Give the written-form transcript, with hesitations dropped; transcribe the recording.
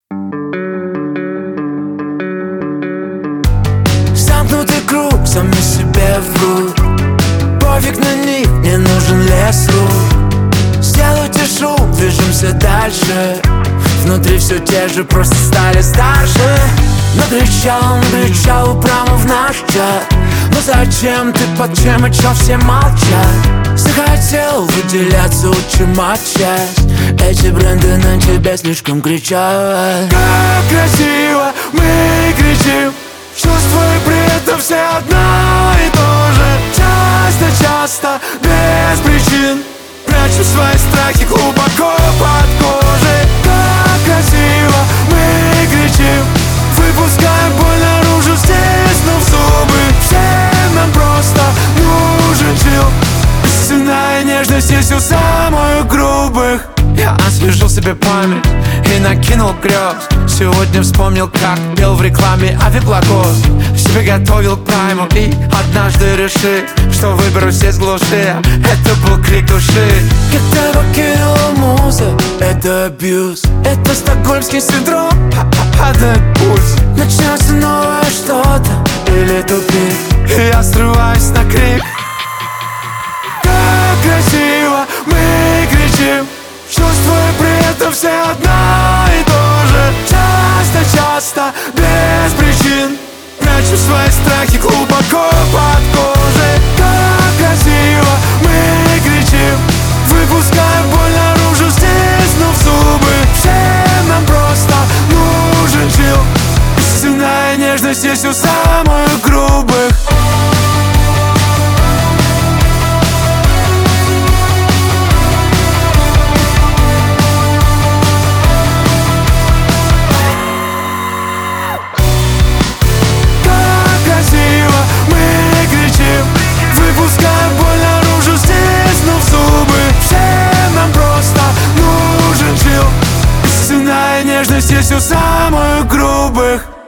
Замкнутый круг, сами себе врут. Пофиг на них, не нужен лес рук. Сделайте шум, движемся дальше. Внутри все те же, просто стали старше. Накричал прямо в наш чат. Но зачем ты, под чем и чё все молчат? Захотел выделяться, лучше матчасть. Эти бренды на тебя слишком кричат. Как красиво мы кричим, чувствуя при этом все одно и то же. Часто, без причин прячу свои страхи глубоко под кожей. Как красиво мы кричим, выпускаем боль наружу, стиснув зубы. Всем нам просто нужен чил. Истинная нежность есть у самых грубых. Я освежил себе память и накинул грез. Сегодня вспомнил, как пел в рекламе авиаплакос. Себе готовил к прайму и однажды решил, что выберусь из глуши. Это был крик души. Когда покинула муза, это абьюз. Это стокгольмский синдром, падает пульс. Начнется новое что-то или тупик, и я срываюсь на крик. Как красиво мы кричим, чувствуя при этом все одно и то же. Часто, без причин прячу свои страхи глубоко под кожей. Как красиво мы кричим, выпускаем боль наружу, стиснув зубы. Всем нам просто нужен чил. Истинная нежность есть у самых грубых. Выпускаем боль наружу, стиснув зубы. Всем нам просто нужен чил. Истинная нежность есть у самых грубых.